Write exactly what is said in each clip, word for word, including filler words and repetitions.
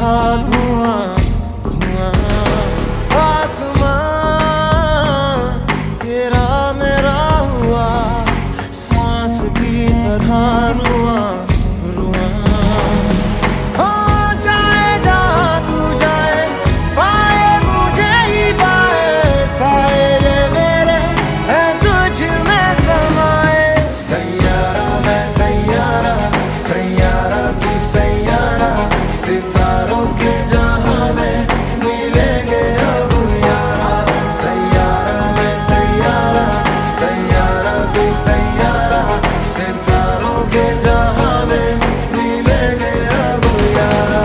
था धुआं धुआं। आसमां तेरा मेरा हुआ, सांस की तरह रुआं रुआं। हो जाए जहाँ तू जाए, पाए मुझे ही पाए, साए ये मेरे हैं तुझ में समाए। सैयारा मैं सैयारा, सैयारा तू सैयारा, सितारों के जहां में मिलेंगे अब यारा। सैयारा मैं सैयारा, सैयारा तू सैयारा, सितारों के जहां में मिलेंगे अब यारा।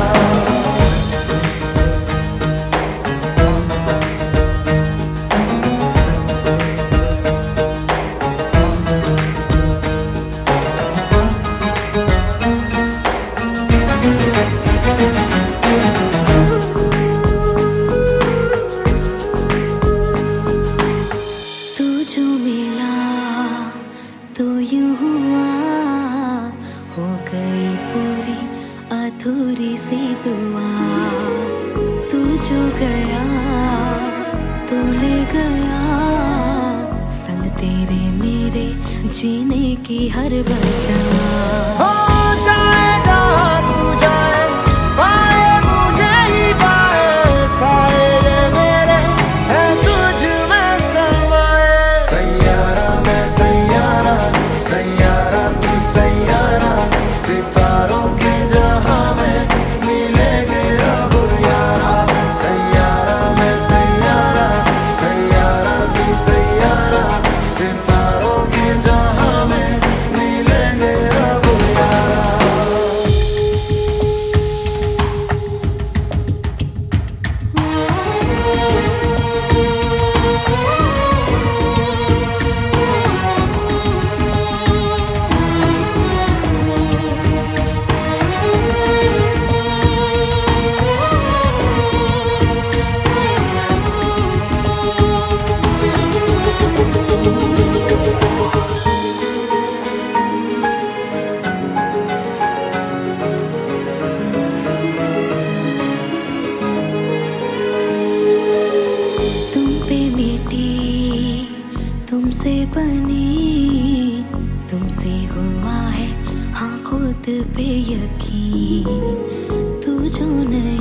तू जो मिला तो यूं हुआ, हो गई पूरी अधूरी सी दुआ। तू जो गया तो ले गया, संग तेरे मेरे जीने की हर वजह। हो जाए जहाँ तू जाए, पाए मुझे ही पाए, साए ये मेरे हैं तुझ में समाए। सैयारा मैं सैयारा, सैयारा तू सैयारा, सितारों के जहां में मिलेंगे अब यारा। सैयारा मैं सैयारा, सैयारा तू सैयारा, सितारों के जहां में मिलेंगे अब यारा। तुम पे मिटी, तुमसे बनी, तुमसे हुआ है हाँ खुद पे यकीन। तू जो नहीं